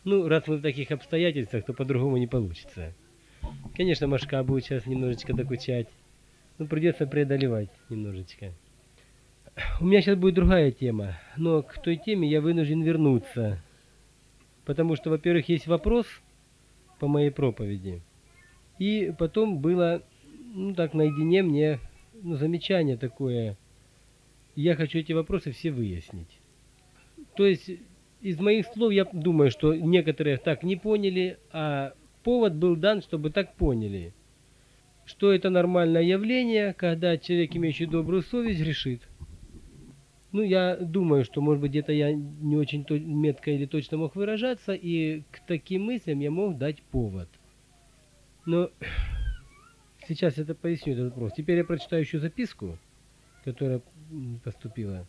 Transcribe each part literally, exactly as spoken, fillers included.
Ну, раз мы в таких обстоятельствах, то по-другому не получится. Конечно, Машка будет сейчас немножечко докучать. Ну, придется преодолевать немножечко. У меня сейчас будет другая тема, но к той теме я вынужден вернуться. Потому что, во-первых, есть вопрос по моей проповеди. И потом было, ну так, наедине мне, ну, замечание такое. Я хочу эти вопросы все выяснить. То есть, из моих слов я думаю, что некоторые так не поняли, а повод был дан, чтобы так поняли. Что это нормальное явление, когда человек, имеющий добрую совесть, грешит. Ну, я думаю, что, может быть, где-то я не очень метко или точно мог выражаться, и к таким мыслям я мог дать повод. Но сейчас это поясню, этот вопрос. Теперь я прочитаю еще записку, которая поступила.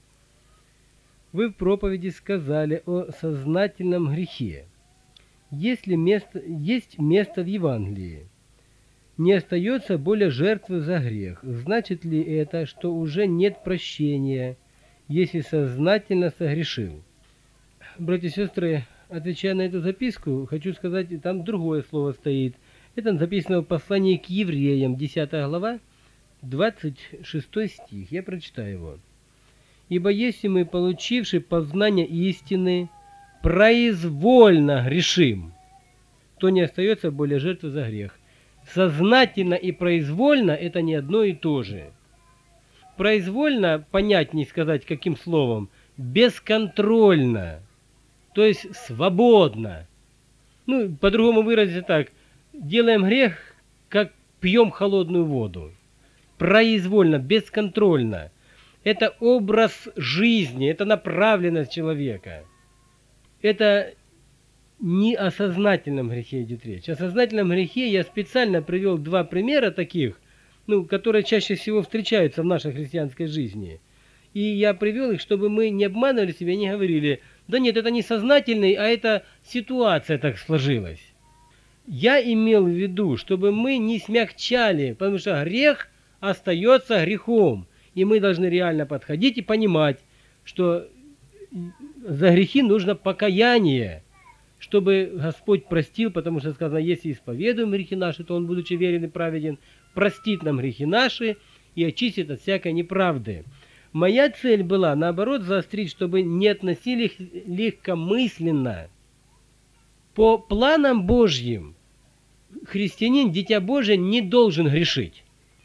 Вы в проповеди сказали о сознательном грехе. Есть ли место, есть место в Евангелии? Не остается более жертвы за грех. Значит ли это, что уже нет прощения, если сознательно согрешил? Братья и сестры, отвечая на эту записку, хочу сказать, там другое слово стоит. Это записано в послании к евреям, десятая глава, двадцать шестой стих. Я прочитаю его. «Ибо если мы, получивши познание истины, произвольно грешим, то не остается более жертвы за грех». Сознательно и произвольно – это не одно и то же. Произвольно, понятнее сказать каким словом, бесконтрольно, то есть свободно. Ну, по-другому выразиться так, делаем грех, как пьем холодную воду. Произвольно, бесконтрольно. Это образ жизни, это направленность человека. Это не о сознательном грехе идет речь. О сознательном грехе я специально привел два примера таких, ну, которые чаще всего встречаются в нашей христианской жизни. И я привел их, чтобы мы не обманывали себя, не говорили, да нет, это не сознательный, а это ситуация так сложилась. Я имел в виду, чтобы мы не смягчали, потому что грех остается грехом. И мы должны реально подходить и понимать, что за грехи нужно покаяние, чтобы Господь простил, потому что сказано, если исповедуем грехи наши, то Он, будучи верен и праведен, простит нам грехи наши и очистит от всякой неправды. Моя цель была, наоборот, заострить, чтобы не относили их легкомысленно. По планам Божьим христианин, дитя Божие, не должен грешить.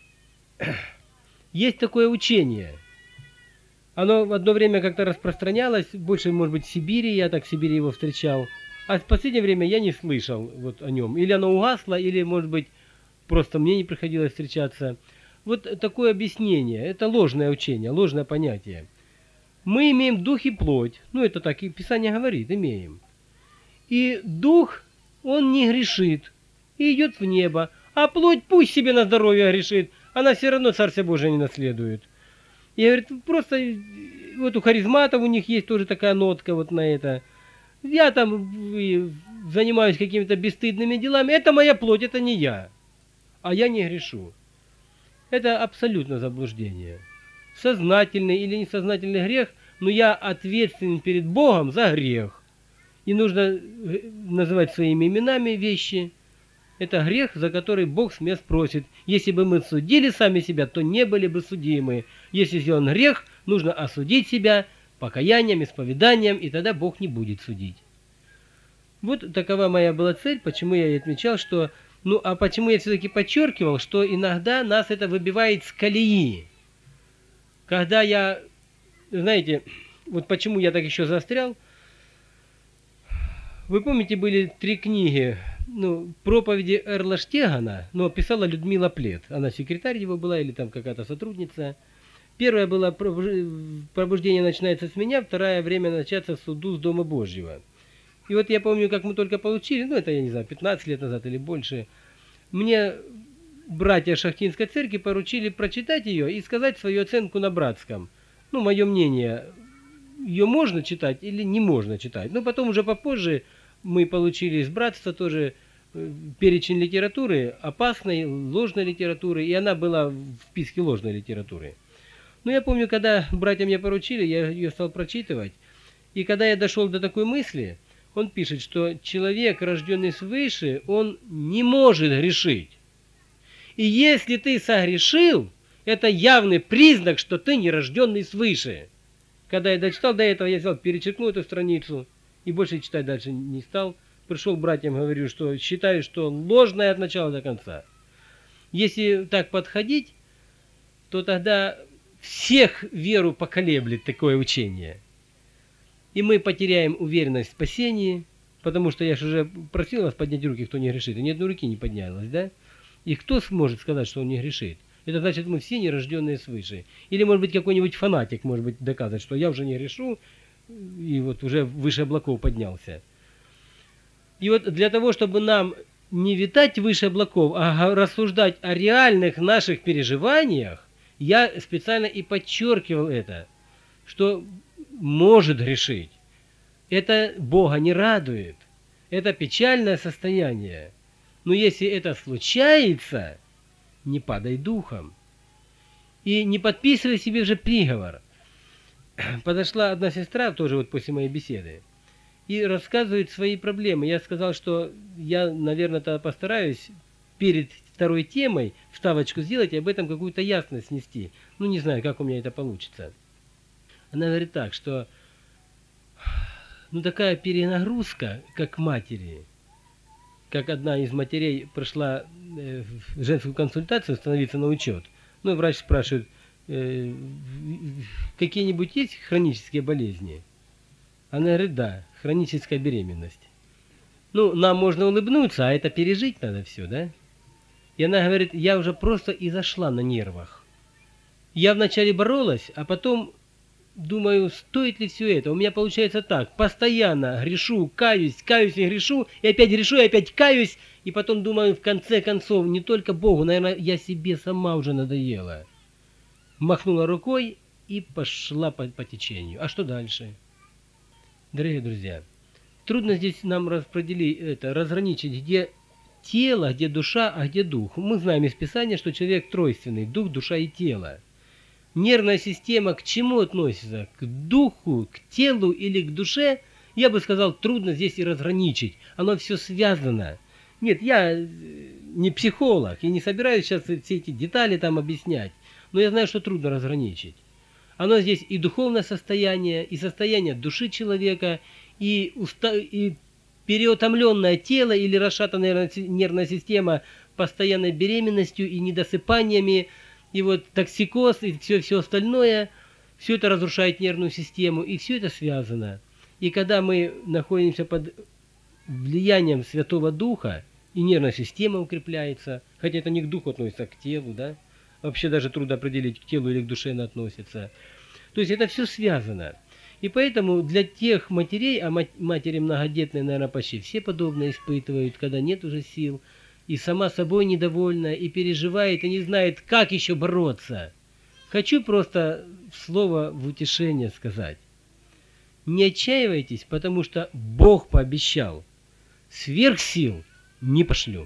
Есть такое учение. Оно в одно время как-то распространялось, больше, может быть, в Сибири, я так в Сибири его встречал. А в последнее время я не слышал вот о нем. Или оно угасло, или, может быть, просто мне не приходилось встречаться. Вот такое объяснение. Это ложное учение, ложное понятие. Мы имеем дух и плоть. Ну, это так и Писание говорит, имеем. И дух, он не грешит. И идет в небо. А плоть пусть себе на здоровье грешит. Она все равно Царствие Божие не наследует. И говорит, просто вот у харизматов у них есть тоже такая нотка вот на это. Я там занимаюсь какими-то бесстыдными делами. Это моя плоть, это не я. А я не грешу. Это абсолютно заблуждение. Сознательный или несознательный грех, но я ответственен перед Богом за грех. И нужно называть своими именами вещи. Это грех, за который Бог с мест просит. Если бы мы судили сами себя, то не были бы судимы. Если сделан грех, нужно осудить себя покаянием, исповеданием, и тогда Бог не будет судить. Вот такова моя была цель, почему я и отмечал, что... Ну, а почему я все-таки подчеркивал, что иногда нас это выбивает с колеи. Когда я... Знаете, вот почему я так еще заострял. Вы помните, были три книги, ну, проповеди Эрла Штегана, но писала Людмила Плет. Она секретарь его была или там какая-то сотрудница. Первая была «Пробуждение начинается с меня», вторая «Время начаться в суду с Дома Божьего». И вот я помню, как мы только получили, ну это, я не знаю, пятнадцать лет назад или больше, мне братья Шахтинской церкви поручили прочитать ее и сказать свою оценку на братском. Ну, мое мнение, ее можно читать или не можно читать. Но потом уже попозже мы получили из братства тоже перечень литературы, опасной, ложной литературы, и она была в списке ложной литературы. Но я помню, когда братья мне поручили, я ее стал прочитывать, и когда я дошел до такой мысли, Он пишет, что человек, рожденный свыше, он не может грешить. И если ты согрешил, это явный признак, что ты не рожденный свыше. Когда я дочитал до этого, я взял, перечеркнул эту страницу и больше читать дальше не стал. Пришел к братьям, говорю, что считаю, что ложное от начала до конца. Если так подходить, то тогда всех веру поколеблет такое учение. И мы потеряем уверенность в спасении, потому что я же уже просил вас поднять руки, кто не грешит, и ни одной руки не поднялось, да? И кто сможет сказать, что он не грешит? Это значит, мы все нерожденные свыше. Или, может быть, какой-нибудь фанатик, может быть, доказать, что я уже не грешу, и вот уже выше облаков поднялся. И вот для того, чтобы нам не витать выше облаков, а рассуждать о реальных наших переживаниях, я специально и подчеркивал это, что может грешить. Это Бога не радует. Это печальное состояние. Но если это случается, не падай духом. И не подписывай себе же приговор. Подошла одна сестра, тоже вот после моей беседы, и рассказывает свои проблемы. Я сказал, что я, наверное, тогда постараюсь перед второй темой вставочку сделать и об этом какую-то ясность нести. Ну, не знаю, как у меня это получится. Она говорит так, что ну такая перенагрузка, как матери, как одна из матерей пришла в женскую консультацию становиться на учет. Ну, врач спрашивает, э, какие-нибудь есть хронические болезни? Она говорит, да, хроническая беременность. Ну, нам можно улыбнуться, а это пережить надо все, да? И она говорит, я уже просто и зашла на нервах. Я вначале боролась, а потом думаю, стоит ли все это? У меня получается так, постоянно грешу, каюсь, каюсь и грешу, и опять грешу, и опять каюсь, и потом думаю, в конце концов, не только Богу, наверное, я себе сама уже надоела. Махнула рукой и пошла по, по течению. А что дальше? Дорогие друзья, трудно здесь нам распределить это, разграничить, где тело, где душа, а где дух. Мы знаем из Писания, что человек тройственный, дух, душа и тело. Нервная система к чему относится? К духу, к телу или к душе? Я бы сказал, трудно здесь и разграничить. Оно все связано. Нет, я не психолог и не собираюсь сейчас все эти детали там объяснять. Но я знаю, что трудно разграничить. Оно здесь и духовное состояние, и состояние души человека, и, уста... и переутомленное тело или расшатанная нервная система постоянной беременностью и недосыпаниями, и вот токсикоз, и все, все остальное, все это разрушает нервную систему, и все это связано. И когда мы находимся под влиянием Святого Духа, и нервная система укрепляется, хотя это не к духу относится, а к телу, да, вообще даже трудно определить, к телу или к душе она относится. То есть это все связано. И поэтому для тех матерей, а матери многодетные, наверное, почти все подобное испытывают, когда нет уже сил, и сама собой недовольна, и переживает, и не знает, как еще бороться. Хочу просто слово в утешение сказать. Не отчаивайтесь, потому что Бог пообещал, сверх сил не пошлю.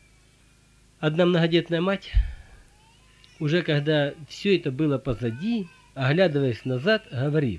Одна многодетная мать, уже когда все это было позади, оглядываясь назад, говорит,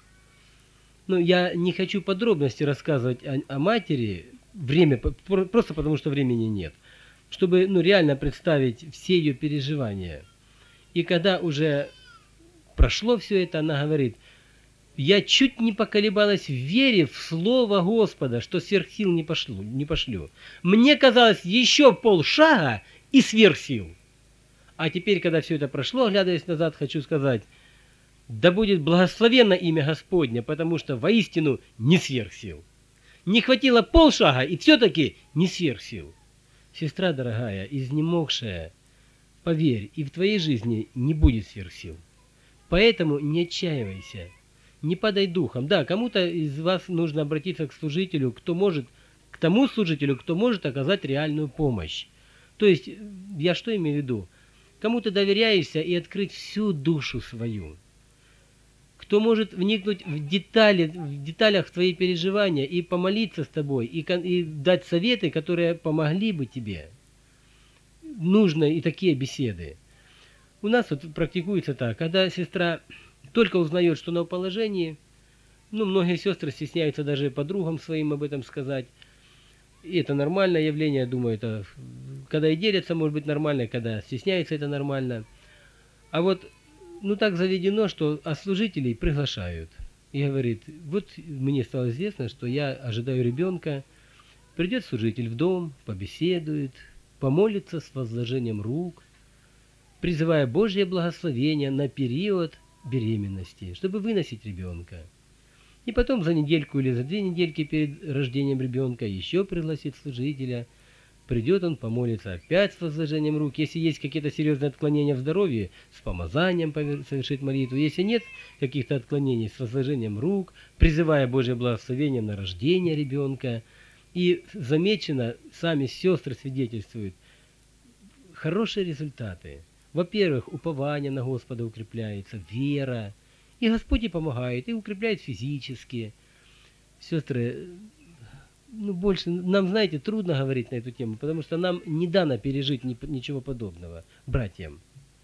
ну, я не хочу подробности рассказывать о, о матери, время, просто потому что времени нет, чтобы ну, реально представить все ее переживания. И когда уже прошло все это, она говорит, я чуть не поколебалась в вере в слово Господа, что сверх сил не пошлю, не пошлю. Мне казалось, еще полшага и сверх сил. А теперь, когда все это прошло, оглядываясь назад, хочу сказать, да будет благословенно имя Господне, потому что воистину не сверх сил. Не хватило полшага, и все-таки не сверх сил. Сестра дорогая, изнемогшая, поверь, и в твоей жизни не будет сверх сил. Поэтому не отчаивайся, не падай духом. Да, кому-то из вас нужно обратиться к служителю, кто может, к тому служителю, кто может оказать реальную помощь. То есть, я что имею в виду? Кому ты доверяешься и открыть всю душу свою. Кто может вникнуть в детали, в деталях твоих переживания и помолиться с тобой, и, и дать советы, которые помогли бы тебе. Нужны и такие беседы. У нас вот практикуется так, когда сестра только узнает, что она в положении, Ну, многие сестры стесняются даже подругам своим об этом сказать. И это нормальное явление, я думаю, это когда и делятся, может быть, нормально, когда стесняются, это нормально. А вот, ну так заведено, что а служителей приглашают. И говорит, вот мне стало известно, что я ожидаю ребенка, придет служитель в дом, побеседует, помолится с возложением рук, призывая Божье благословение на период беременности, чтобы выносить ребенка. И потом за недельку или за две недельки перед рождением ребенка еще пригласит служителя. Придет он, помолится опять с возложением рук. Если есть какие-то серьезные отклонения в здоровье, с помазанием совершит молитву. Если нет каких-то отклонений, с возложением рук, призывая Божье благословение на рождение ребенка. И замечено, сами сестры свидетельствуют, хорошие результаты. Во-первых, упование на Господа укрепляется, вера. И Господь и помогает, и укрепляет физически. Сестры, ну больше, нам, знаете, трудно говорить на эту тему, потому что нам не дано пережить ни, ничего подобного, братьям.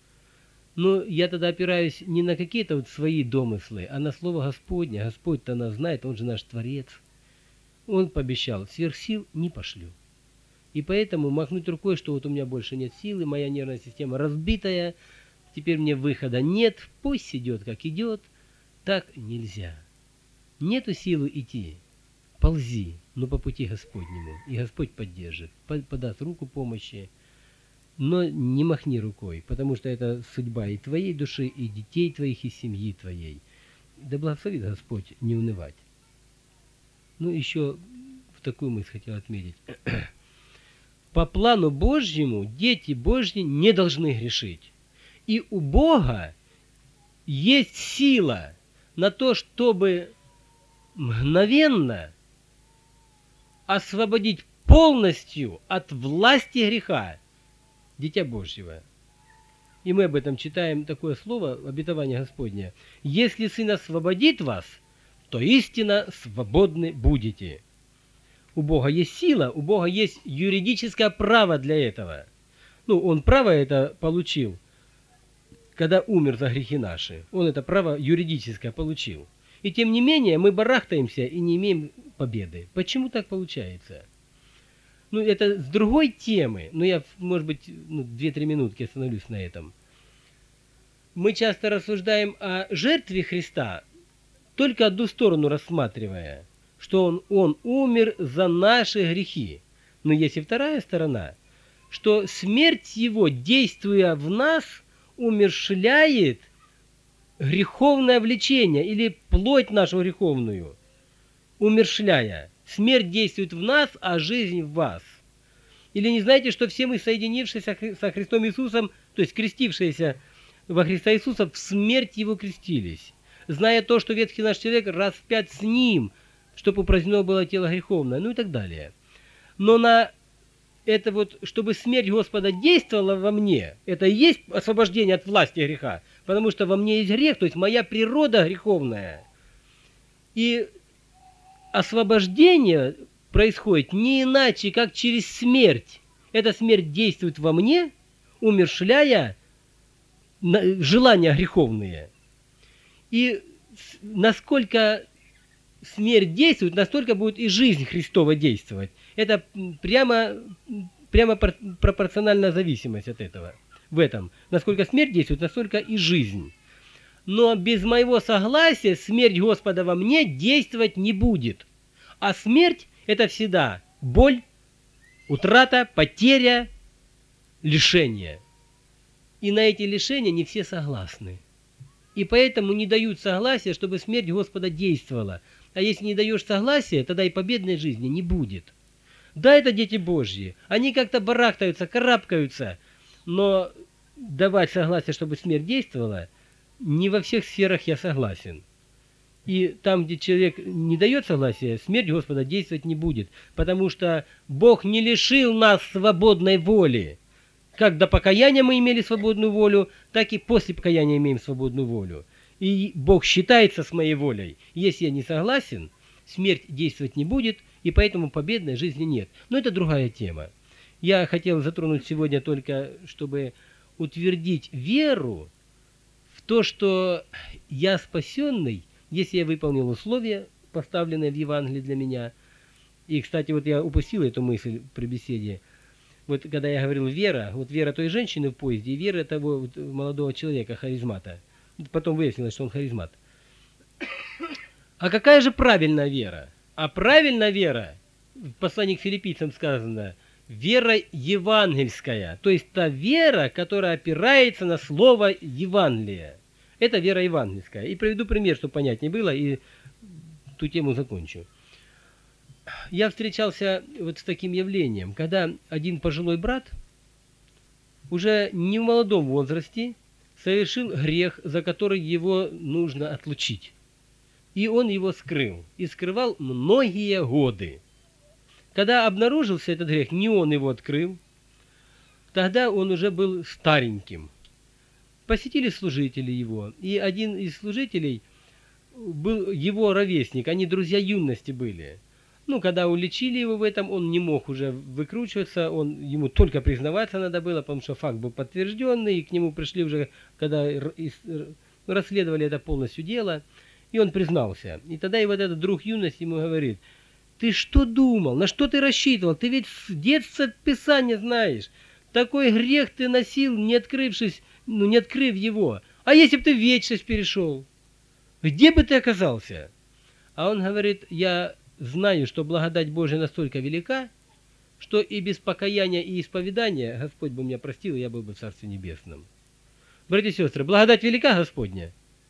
Но я тогда опираюсь не на какие-то вот свои домыслы, а на слово Господне. Господь-то нас знает, Он же наш Творец. Он пообещал, сверх сил не пошлю. И поэтому махнуть рукой, что вот у меня больше нет силы, моя нервная система разбитая, теперь мне выхода нет, пусть идет как идет, так нельзя. Нету силы идти, ползи, но по пути Господнему, и Господь поддержит, подаст руку помощи, но не махни рукой, потому что это судьба и твоей души, и детей твоих, и семьи твоей. Да благословит Господь не унывать. Ну, еще в такую мысль хотел отметить. По плану Божьему дети Божьи не должны грешить. И у Бога есть сила на то, чтобы мгновенно освободить полностью от власти греха Дитя Божьего. И мы об этом читаем такое слово, обетование Господне. «Если Сын освободит вас, то истинно свободны будете». У Бога есть сила, у Бога есть юридическое право для этого. Ну, Он право это получил, когда умер за грехи наши. Он это право юридическое получил. И тем не менее мы барахтаемся и не имеем победы. Почему так получается? Ну, это с другой темы. Но я, может быть, ну, две-три минутки остановлюсь на этом. Мы часто рассуждаем о жертве Христа, только одну сторону рассматривая, что он, он умер за наши грехи. Но есть и вторая сторона, что смерть Его, действуя в нас, умерщвляет греховное влечение или плоть нашу греховную, умерщвляя. Смерть действует в нас, а жизнь в вас. Или не знаете, что все мы, соединившись со Христом Иисусом, то есть крестившиеся во Христа Иисуса, в смерть Его крестились, зная то, что ветхий наш человек распят с Ним, чтобы упразднено было тело греховное, ну и так далее. Но на это вот, чтобы смерть Господа действовала во мне, это и есть освобождение от власти греха, потому что во мне есть грех, то есть моя природа греховная. И освобождение происходит не иначе, как через смерть. Эта смерть действует во мне, умерщвляя желания греховные. И насколько смерть действует, настолько будет и жизнь Христова действовать. Это прямо, прямо пропорциональная зависимость от этого. В этом. Насколько смерть действует, настолько и жизнь. Но без моего согласия смерть Господа во мне действовать не будет. А смерть – это всегда боль, утрата, потеря, лишение. И на эти лишения не все согласны. И поэтому не дают согласия, чтобы смерть Господа действовала. А если не даешь согласия, тогда и победной жизни не будет. Да, это дети Божьи. Они как-то барахтаются, карабкаются. Но давать согласие, чтобы смерть действовала, не во всех сферах я согласен. И там, где человек не дает согласия, смерть Господа действовать не будет. Потому что Бог не лишил нас свободной воли. Как до покаяния мы имели свободную волю, так и после покаяния имеем свободную волю. И Бог считается с моей волей. Если я не согласен, смерть действовать не будет, и поэтому победной жизни нет. Но это другая тема. Я хотел затронуть сегодня только, чтобы утвердить веру в то, что я спасенный если я выполнил условия, поставленные в Евангелии для меня. И, кстати, вот я упустил эту мысль при беседе. Вот когда я говорил вера, вот вера той женщины в поезде и вера того вот молодого человека, харизмата. Потом выяснилось, что он харизмат. А какая же правильная вера? А правильная вера, в послании к филиппийцам сказано, вера евангельская. То есть та вера, которая опирается на слово Евангелия. Это вера евангельская. И приведу пример, чтобы понятнее было, и ту тему закончу. Я встречался вот с таким явлением, когда один пожилой брат, уже не в молодом возрасте, совершил грех, за который его нужно отлучить. И он его скрыл. И скрывал многие годы. Когда обнаружился этот грех, не он его открыл, тогда он уже был стареньким. Посетили служители его, и один из служителей был его ровесник, они друзья юности были. Ну, когда уличили его в этом, он не мог уже выкручиваться, он, ему только признаваться надо было, потому что факт был подтвержденный, и к нему пришли уже, когда расследовали это полностью дело, и он признался. И тогда и вот этот друг юности ему говорит: ты что думал, на что ты рассчитывал, ты ведь с детства Писания знаешь, такой грех ты носил, не открывшись, ну, не открыв его, а если бы ты в вечность перешел, где бы ты оказался? А он говорит: я знаю, что благодать Божия настолько велика, что и без покаяния и исповедания Господь бы меня простил, и я был бы в Царстве Небесном. Братья и сестры, благодать велика Господня,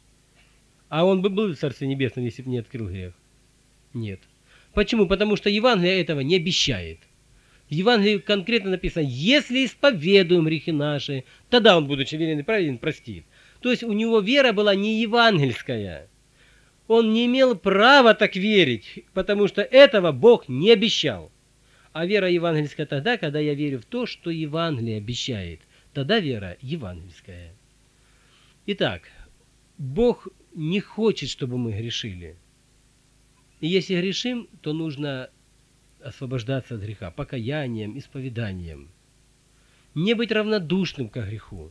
а он бы был в Царстве Небесном, если бы не открыл грех? Нет. Почему? Потому что Евангелие этого не обещает. В Евангелии конкретно написано: если исповедуем грехи наши, тогда он, будучи верен и праведен, простит. То есть у него вера была не евангельская. Он не имел права так верить, потому что этого Бог не обещал. А вера евангельская тогда, когда я верю в то, что Евангелие обещает. Тогда вера евангельская. Итак, Бог не хочет, чтобы мы грешили. И если грешим, то нужно освобождаться от греха покаянием, исповеданием. Не быть равнодушным к греху.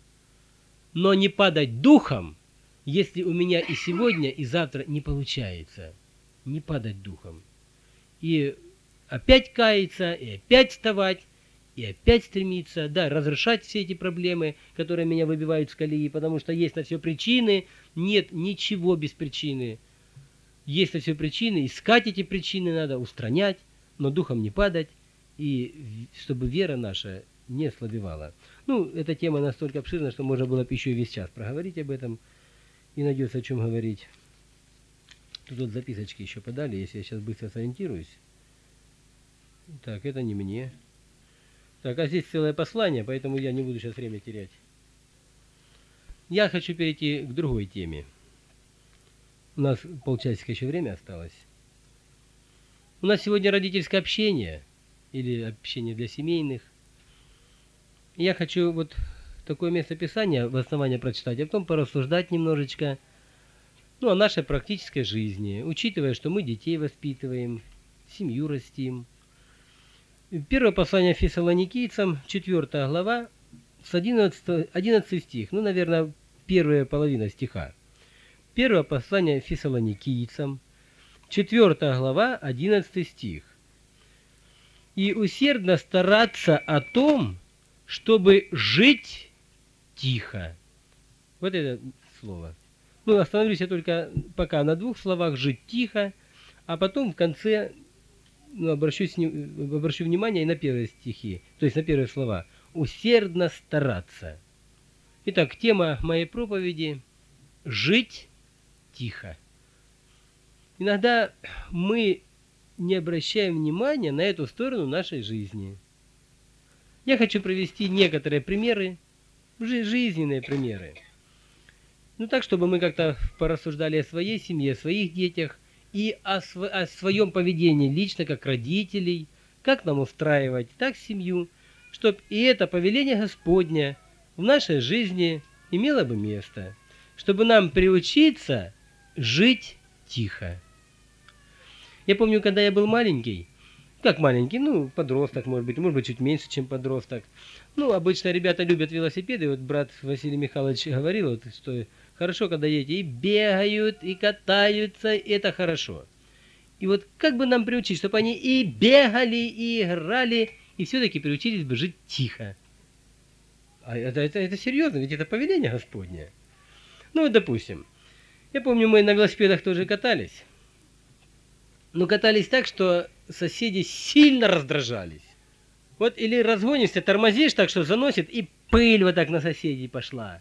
Но не падать духом, если у меня и сегодня, и завтра не получается. Не падать духом. И опять каяться, и опять вставать, и опять стремиться, да, разрешать все эти проблемы, которые меня выбивают с колеи, потому что есть на все причины, нет ничего без причины. Есть на все причины, искать эти причины надо, устранять, но духом не падать, и чтобы вера наша не ослабевала. Ну, эта тема настолько обширна, что можно было бы еще и весь час проговорить об этом, и найдется о чем говорить. Тут вот записочки еще подали, если я сейчас быстро сориентируюсь. Так, это не мне. Так, а здесь целое послание, поэтому я не буду сейчас время терять. Я хочу перейти к другой теме. У нас полчасика еще время осталось. У нас сегодня родительское общение, или общение для семейных. Я хочу вот такое место Писания в основании прочитать, а потом порассуждать немножечко, ну, о нашей практической жизни, учитывая, что мы детей воспитываем, семью растим. Первое послание Фессалоникийцам, четвёртая глава, с одиннадцатого, одиннадцатый стих, ну, наверное, первая половина стиха. Первое послание Фессалоникийцам, четвёртая глава, одиннадцатый стих. «И усердно стараться о том, чтобы жить тихо». Вот это слово. Ну, остановлюсь я только пока на двух словах: жить тихо, а потом в конце, ну, обращу, обращу внимание и на первые стихи, то есть на первые слова. Усердно стараться. Итак, тема моей проповеди — жить тихо. Иногда мы не обращаем внимания на эту сторону нашей жизни. Я хочу привести некоторые примеры, жизненные примеры. Ну так, чтобы мы как-то порассуждали о своей семье, о своих детях и о, св о своем поведении лично, как родителей, как нам устраивать так семью, чтобы и это повеление Господня в нашей жизни имело бы место, чтобы нам приучиться жить тихо. Я помню, когда я был маленький, как маленький, ну, подросток, может быть, может быть, чуть меньше, чем подросток. Ну, обычно ребята любят велосипеды. Вот брат Василий Михайлович говорил, вот, что Хорошо, когда дети и бегают, и катаются, и это хорошо. И вот как бы нам приучить, чтобы они и бегали, и играли, и все-таки приучились бы жить тихо. А это, это, это серьезно, ведь это повеление Господне. Ну, вот, допустим, я помню, мы на велосипедах тоже катались. Но катались так, что соседи сильно раздражались. Вот или разгонишься, тормозишь так, что заносит, и пыль вот так на соседей пошла.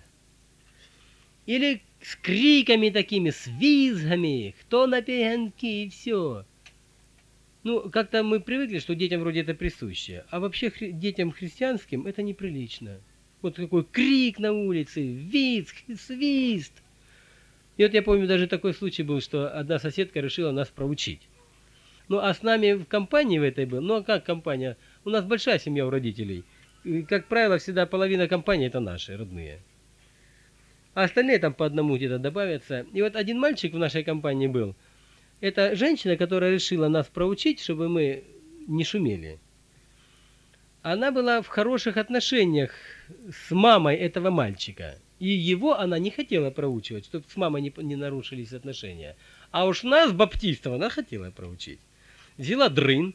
Или с криками такими, с визгами, кто на перегонки и все. Ну, как-то мы привыкли, что детям вроде это присуще. А вообще хри- детям христианским это неприлично. Вот такой крик на улице, визг, свист. И вот я помню, даже такой случай был, что одна соседка решила нас проучить. Ну, а с нами в компании в этой был. Ну, а как компания? У нас большая семья у родителей. И, как правило, всегда половина компании это наши, родные. А остальные там по одному где-то добавятся. И вот один мальчик в нашей компании был. Это женщина, которая решила нас проучить, чтобы мы не шумели. Она была в хороших отношениях с мамой этого мальчика. И его она не хотела проучивать, чтобы с мамой не, не нарушились отношения. А уж нас, баптистов, она хотела проучить. Взяла дрын,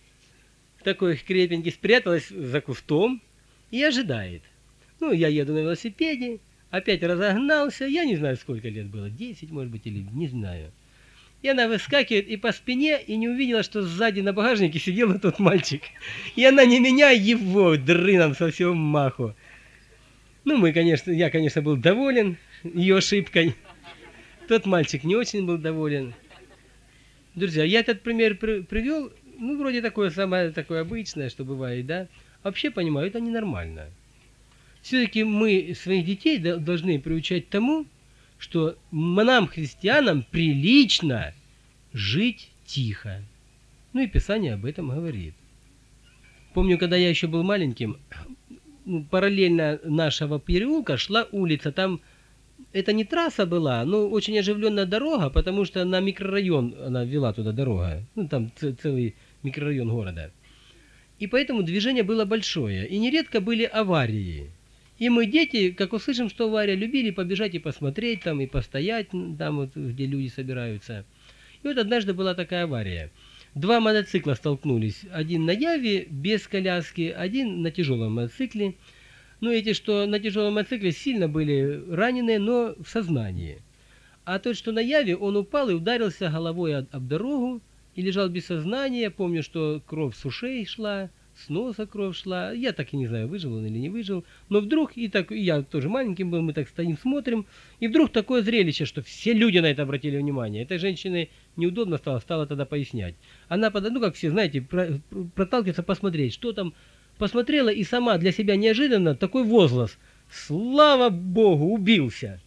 такой крепенький, спряталась за кустом и ожидает. Ну, я еду на велосипеде, опять разогнался, я не знаю, сколько лет было, десять, может быть, или не знаю. И она выскакивает и по спине, и не увидела, что сзади на багажнике сидел тот мальчик. И она не меня, его дрыном со всего маху. Ну, мы, конечно, я, конечно, был доволен ее ошибкой. Тот мальчик не очень был доволен. Друзья, я этот пример при привел, ну, вроде такое самое такое обычное, что бывает, да. Вообще, понимаю, это ненормально. Все-таки мы своих детей должны приучать тому, что нам, христианам, прилично жить тихо. Ну и Писание об этом говорит. Помню, когда я еще был маленьким, параллельно нашего переулка шла улица. Там это не трасса была, но очень оживленная дорога, потому что на микрорайон она вела туда дорога. Ну там целый микрорайон города. И поэтому движение было большое. И нередко были аварии. И мы, дети, как услышим, что авария, любили побежать и посмотреть там, и постоять там, вот, где люди собираются. И вот однажды была такая авария. Два мотоцикла столкнулись. Один на Яве, без коляски, один на тяжелом мотоцикле. Ну, эти, что на тяжелом мотоцикле, сильно были ранены, но в сознании. А тот, что на Яве, он упал и ударился головой об, об дорогу и лежал без сознания. Помню, что кровь с ушей шла. С носа кровь шла. Я так и не знаю, выжил он или не выжил. Но вдруг, и так, и я тоже маленьким был, мы так стоим, смотрим. И вдруг такое зрелище, что все люди на это обратили внимание. Этой женщине неудобно стало, стала тогда пояснять. Она, ну как все, знаете, про, проталкивается посмотреть, что там. Посмотрела и сама для себя неожиданно такой возглас. Слава Богу, убился.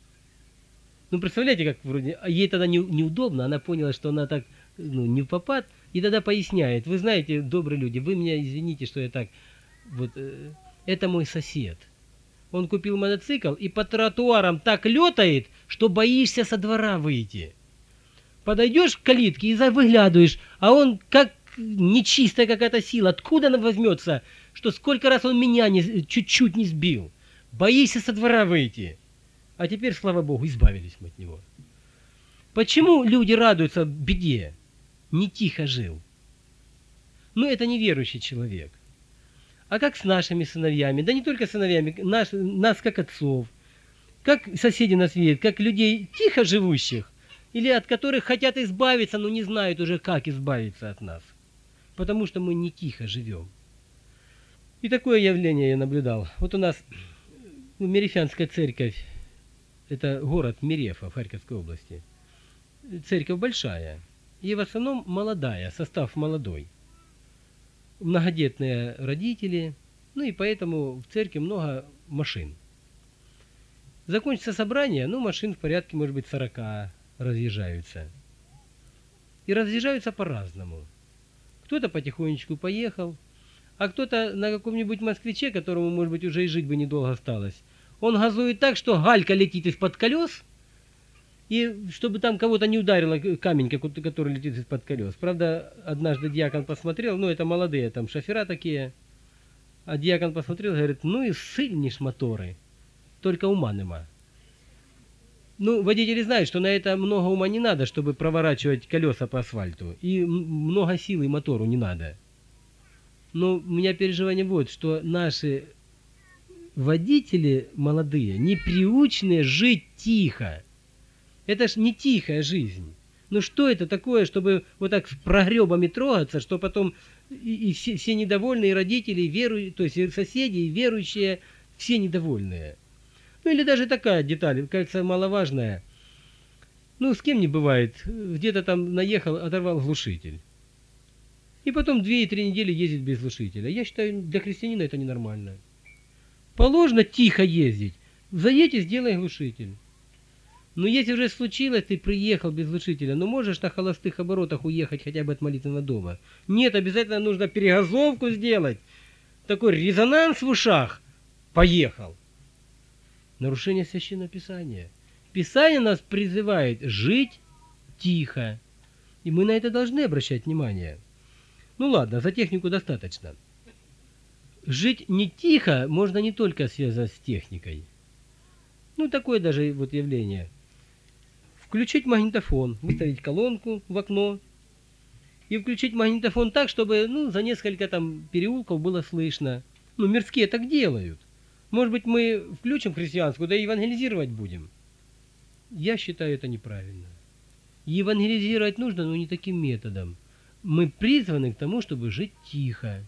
Ну представляете, как вроде, ей тогда не, неудобно, она поняла, что она так, ну, не в попад. И тогда поясняет, вы знаете, добрые люди, вы меня извините, что я так, вот, э, это мой сосед. Он купил мотоцикл и по тротуарам так летает, что боишься со двора выйти. Подойдешь к калитке и выглядываешь, а он как нечистая какая-то сила, откуда она возьмется, что сколько раз он меня чуть-чуть не сбил. Боишься со двора выйти. А теперь, слава Богу, избавились мы от него. Почему люди радуются беде? Не тихо жил. Но это неверующий человек. А как с нашими сыновьями? Да не только сыновьями, наш, нас как отцов, как соседи нас видят, как людей тихо живущих, или от которых хотят избавиться, но не знают уже, как избавиться от нас. Потому что мы не тихо живем. И такое явление я наблюдал. Вот у нас ну, Мерефянская церковь, это город Мерефа в Харьковской области. Церковь большая. И в основном молодая, состав молодой. Многодетные родители, ну и поэтому в церкви много машин. Закончится собрание, ну машин в порядке, может быть, сорока разъезжаются. И разъезжаются по-разному. Кто-то потихонечку поехал, а кто-то на каком-нибудь москвиче, которому, может быть, уже и жить бы недолго осталось, он газует так, что галька летит из-под колес, и чтобы там кого-то не ударило камень, который летит из-под колес. Правда, однажды дьякон посмотрел, ну это молодые там шофера такие, а дьякон посмотрел и говорит, ну и сильні ж моторы, только ума нема. Ну, водители знают, что на это много ума не надо, чтобы проворачивать колеса по асфальту. И много силы мотору не надо. Но у меня переживание вот, что наши водители молодые, не приучены жить тихо. Это ж не тихая жизнь. Ну что это такое, чтобы вот так с прогребами трогаться, что потом и, и все, все недовольные родители, веру, то есть и соседи, и верующие, все недовольные. Ну или даже такая деталь, кажется, маловажная. Ну, с кем не бывает, где-то там наехал, оторвал глушитель. И потом две-три недели ездит без глушителя. Я считаю, для христианина это ненормально. Положено тихо ездить. Заедь и сделай глушитель. Но если уже случилось, ты приехал без глушителя, ну можешь на холостых оборотах уехать хотя бы от молитвенного дома. Нет, обязательно нужно перегазовку сделать. Такой резонанс в ушах. Поехал. Нарушение Священного Писания. Писание нас призывает жить тихо. И мы на это должны обращать внимание. Ну ладно, за технику достаточно. Жить не тихо можно не только связать с техникой. Ну такое даже вот явление. Включить магнитофон, выставить колонку в окно и включить магнитофон так, чтобы ну, за несколько там переулков было слышно. Ну мирские так делают. Может быть, мы включим христианскую, да и евангелизировать будем. Я считаю это неправильно. Евангелизировать нужно, но не таким методом. Мы призваны к тому, чтобы жить тихо.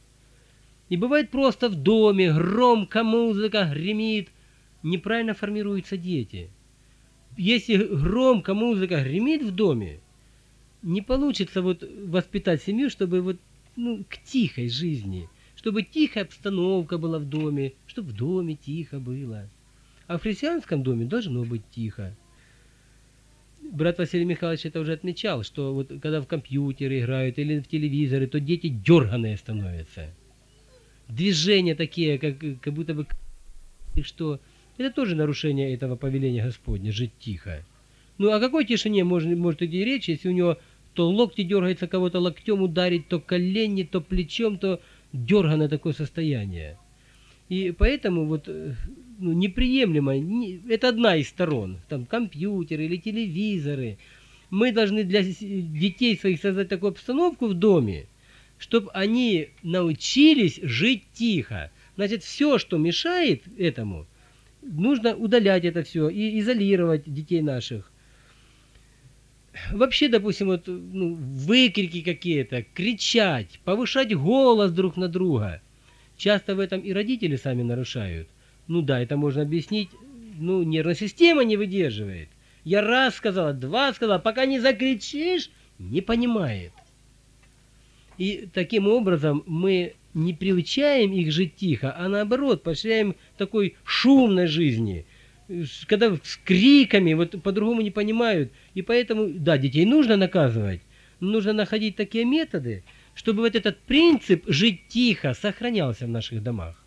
И бывает просто в доме, громко музыка гремит, неправильно формируются дети. Если громко музыка гремит в доме, не получится вот воспитать семью, чтобы вот, ну, к тихой жизни. Чтобы тихая обстановка была в доме, чтобы в доме тихо было. А в христианском доме должно быть тихо. Брат Василий Михайлович это уже отмечал, что вот когда в компьютеры играют или в телевизоры, то дети дерганые становятся. Движения такие, как, как будто бы... И что? Это тоже нарушение этого повеления Господня, жить тихо. Ну о какой тишине может, может идти речь, если у него то локти дергается, кого-то локтем ударить, то колени, то плечом, то дерганое такое состояние. И поэтому вот ну, неприемлемо, не, это одна из сторон, там компьютеры или телевизоры. Мы должны для детей своих создать такую обстановку в доме, чтобы они научились жить тихо. Значит, все, что мешает этому, нужно удалять это все и изолировать детей наших. Вообще, допустим, вот, ну, выкрики какие-то, кричать, повышать голос друг на друга. Часто в этом и родители сами нарушают. Ну да, это можно объяснить, ну, нервная система не выдерживает. Я раз сказала, два сказала, пока не закричишь, не понимает. И таким образом мы не приучаем их жить тихо, а наоборот, поощряем такой шумной жизни, когда с криками, вот по-другому не понимают. И поэтому, да, детей нужно наказывать, но нужно находить такие методы, чтобы вот этот принцип жить тихо сохранялся в наших домах.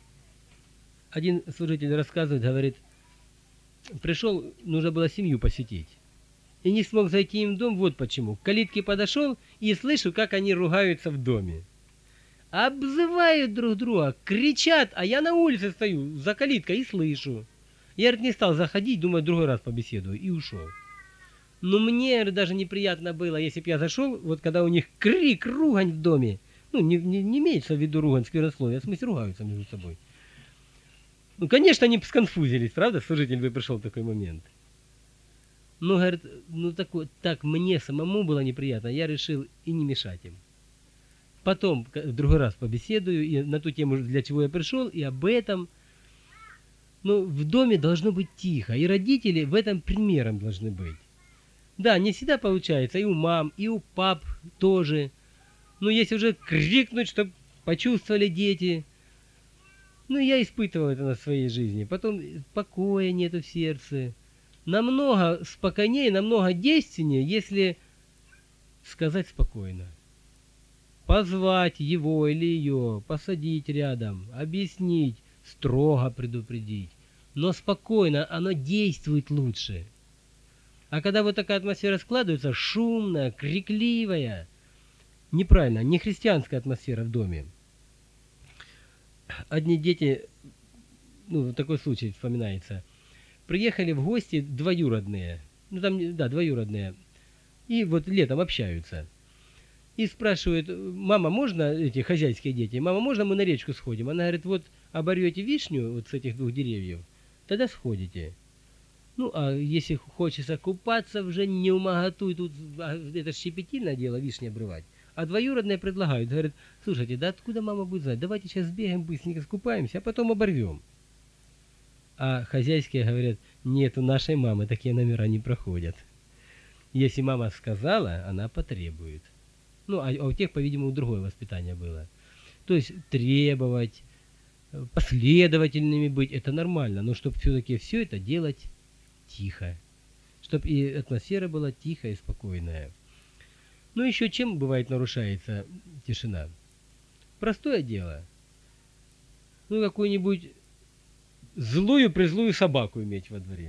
Один служитель рассказывает, говорит, пришел, нужно было семью посетить. И не смог зайти им в дом, вот почему. К калитке подошел и слышу, как они ругаются в доме. Обзывают друг друга, кричат, а я на улице стою, за калиткой и слышу. Я, говорит, не стал заходить, думаю, другой раз побеседую, и ушел. Но мне, говорит, даже неприятно было, если бы я зашел, вот когда у них крик, ругань в доме. Ну, не, не, не имеется в виду ругань, сквернословие, а в смысле ругаются между собой. Ну, конечно, они сконфузились, правда, служитель бы пришел в такой момент. Но, говорит, ну так, так мне самому было неприятно, я решил и не мешать им. Потом в другой раз побеседую и на ту тему, для чего я пришел, и об этом. Но в доме должно быть тихо, и родители в этом примером должны быть. Да, не всегда получается, и у мам, и у пап тоже. Но если уже крикнуть, чтобы почувствовали дети. Ну, я испытывал это на своей жизни. Потом покоя нету в сердце. Намного спокойнее, намного действеннее, если сказать спокойно. Позвать его или ее, посадить рядом, объяснить, строго предупредить. Но спокойно, оно действует лучше. А когда вот такая атмосфера складывается, шумная, крикливая, неправильно, не христианская атмосфера в доме. Одни дети, ну, такой случай вспоминается. приехали в гости двоюродные, ну там, да, двоюродные, и вот летом общаются. И спрашивают: мама, можно, эти хозяйские дети, мама, можно мы на речку сходим? Она говорит: вот оборвете вишню вот с этих двух деревьев, тогда сходите. Ну, а если хочется купаться уже не умоготу, и тут а, это щепетильное дело, вишни обрывать. А двоюродные предлагают, говорят: слушайте, да откуда мама будет знать, давайте сейчас бегаем, быстренько скупаемся, а потом оборвем. А хозяйские говорят: нет, у нашей мамы такие номера не проходят. Если мама сказала, она потребует. Ну, а, а у тех, по-видимому, другое воспитание было. То есть требовать, последовательными быть, это нормально, но чтобы все-таки все это делать тихо. Чтобы и атмосфера была тихая и спокойная. Ну, еще чем бывает нарушается тишина? Простое дело. Ну, какую-нибудь злую-призлую собаку иметь во дворе.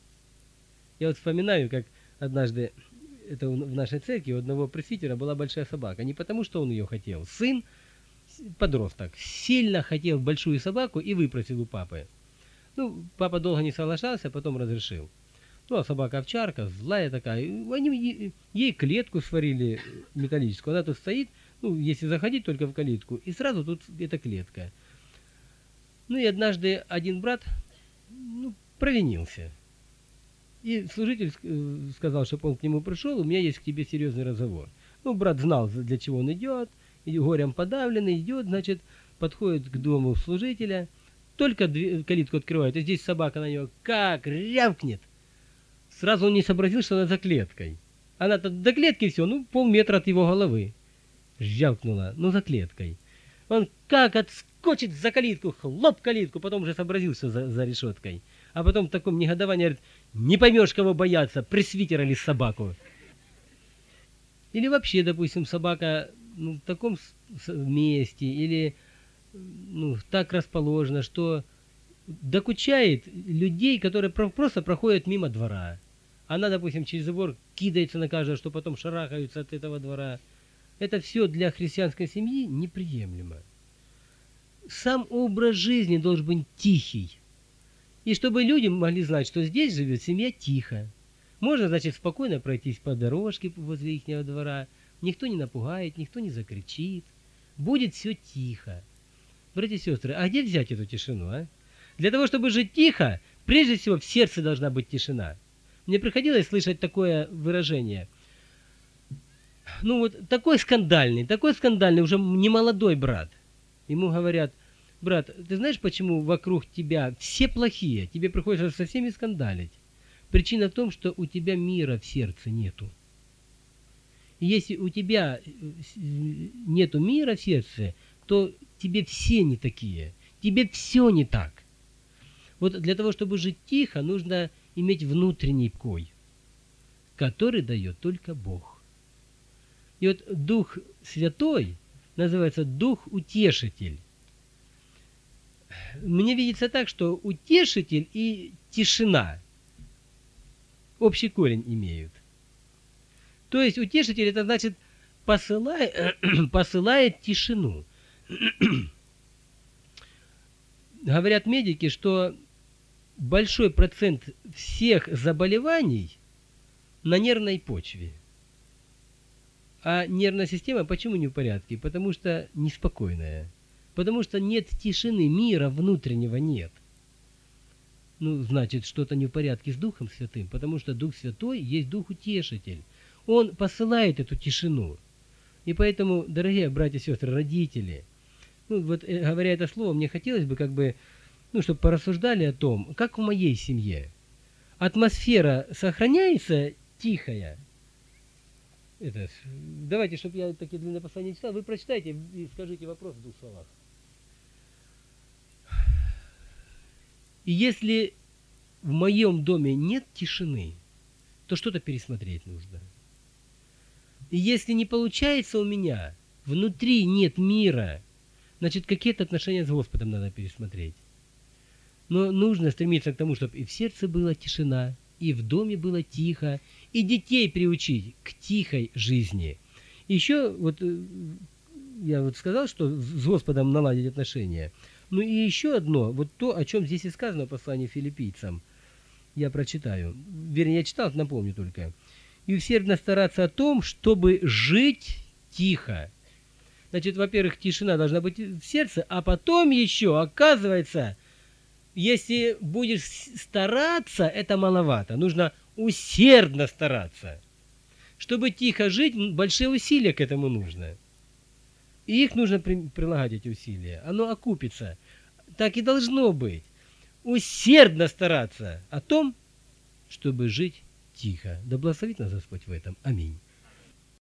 Я вот вспоминаю, как однажды, это в нашей церкви, у одного пресвитера была большая собака. Не потому, что он ее хотел. Сын, подросток, сильно хотел большую собаку и выпросил у папы. Ну, папа долго не соглашался, потом разрешил. Ну, а собака-овчарка, злая такая. Они ей клетку сварили металлическую. Она тут стоит, ну, если заходить только в калитку, и сразу тут эта клетка. Ну, и однажды один брат, ну, провинился. И служитель сказал, чтобы он к нему пришел: у меня есть к тебе серьезный разговор. Ну, брат знал, для чего он идет, и горем подавленный, идет, значит, подходит к дому служителя, только дверь, калитку открывает, и здесь собака на него как рявкнет. Сразу он не сообразил, что она за клеткой. Она-то до клетки все, ну, полметра от его головы. Рявкнула, ну, за клеткой. Он как отскочит за калитку, хлоп калитку, потом уже сообразил, что за, за решеткой. А потом в таком негодовании говорит: не поймешь, кого бояться, пресвитера или собаку. Или вообще, допустим, собака, ну, в таком месте, или, ну, так расположена, что докучает людей, которые просто проходят мимо двора. Она, допустим, через забор кидается на каждого, что потом шарахаются от этого двора. Это все для христианской семьи неприемлемо. Сам образ жизни должен быть тихий. И чтобы люди могли знать, что здесь живет семья тихо. Можно, значит, спокойно пройтись по дорожке возле их двора. Никто не напугает, никто не закричит. Будет все тихо. Братья и сестры, а где взять эту тишину, а? Для того, чтобы жить тихо, прежде всего в сердце должна быть тишина. Мне приходилось слышать такое выражение. Ну вот, такой скандальный, такой скандальный, уже немолодой брат. Ему говорят: брат, ты знаешь, почему вокруг тебя все плохие? Тебе приходится со всеми скандалить. Причина в том, что у тебя мира в сердце нету. И если у тебя нету мира в сердце, то тебе все не такие. Тебе все не так. Вот для того, чтобы жить тихо, нужно иметь внутренний покой, который дает только Бог. И вот Дух Святой называется Дух-Утешитель. Мне видится так, что утешитель и тишина общий корень имеют. То есть утешитель — это значит посылает, посылает тишину. Говорят медики, что большой процент всех заболеваний на нервной почве. А нервная система почему не в порядке? Потому что неспокойная. Потому что нет тишины, мира внутреннего нет. Ну, значит, что-то не в порядке с Духом Святым, потому что Дух Святой есть Дух-Утешитель. Он посылает эту тишину. И поэтому, дорогие братья и сестры, родители, ну, вот говоря это слово, мне хотелось бы как бы, ну, чтобы порассуждали о том, как в моей семье атмосфера сохраняется тихая. Это, давайте, чтобы я такие длинные послания не читал, вы прочитайте и скажите вопрос в двух словах. И если в моем доме нет тишины, то что-то пересмотреть нужно. И если не получается у меня, внутри нет мира, значит, какие-то отношения с Господом надо пересмотреть. Но нужно стремиться к тому, чтобы и в сердце была тишина, и в доме было тихо, и детей приучить к тихой жизни. Еще вот я вот сказал, что с Господом наладить отношения. Ну и еще одно, вот то, о чем здесь и сказано в послании филиппийцам. Я прочитаю. Вернее, я читал, напомню только. И усердно стараться о том, чтобы жить тихо. Значит, во-первых, тишина должна быть в сердце, а потом еще, оказывается, если будешь стараться, это маловато. Нужно усердно стараться. Чтобы тихо жить, большие усилия к этому нужно. И их нужно при, прилагать, эти усилия. Оно окупится. Так и должно быть. Усердно стараться о том, чтобы жить тихо. Да благословит нас Господь в этом. Аминь.